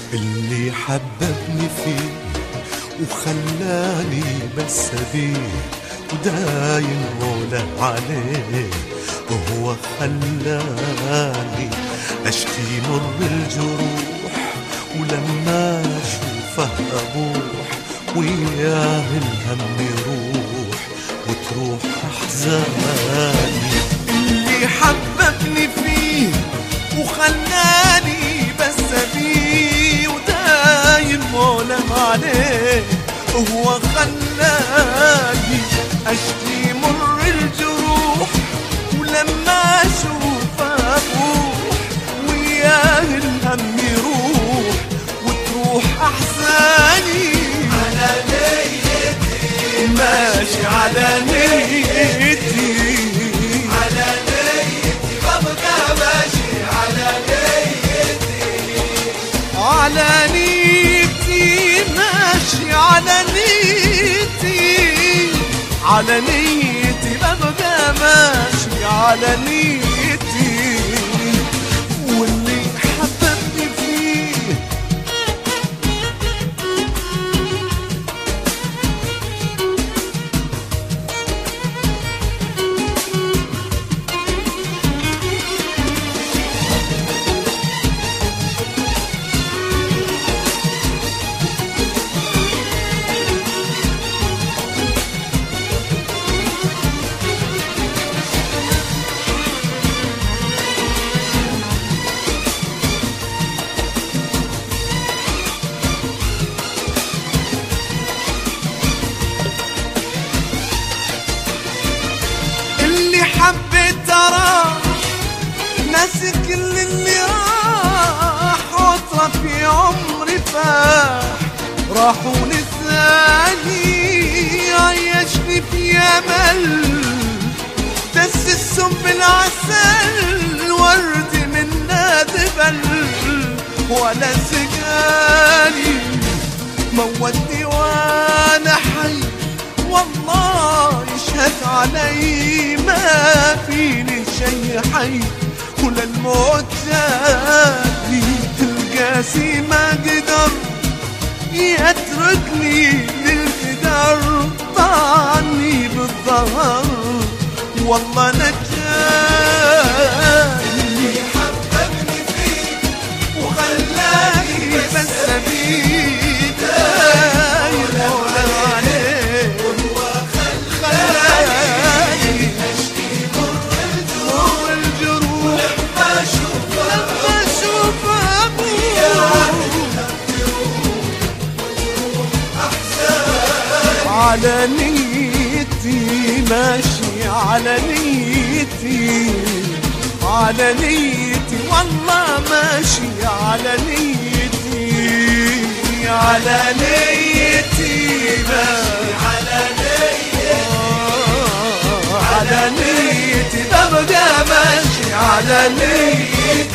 اللي حببني فيه وخلاني بس بيه ودايم موله عليه، وهو خلاني اشكي مر الجروح، ولما اشوفه ابوح وياه الهم يروح وتروح احزاني. اللي حببني فيه وخلاني بس بيه ودايم موله عليه، وهو خلاني اشكي مر الجروح، ولما اشوفه ابوح وياه الهم يروح وتروح احزاني. على نيتي ماشي على نيتي، على نيتي ببقى ماشي على نيتي، على نيتي ماشي على نيتي، على نيتي ببقى ماشي على نيتي. واللي حببني فيه حبيت راح ناسي كل اللي راح، واطرف عمري فاح راح ونساني، عيشني في امل دس السم بالعسل، ورد من نادبل ولا سجاني، موتني وانا حي والله يشهد علي ما فيني شي حي، ولا الموت جاني. القاسي ما قدر يتركني للقدر، طعني بالظهر والله نجاني. حببني فيه وخلاني بس بيه على نيتي ماشي على نيتي، على نيتي والله ماشي على نيتي، على نيتي ماشي على نيتي، على نيتي ببقى ماشي على نيتي.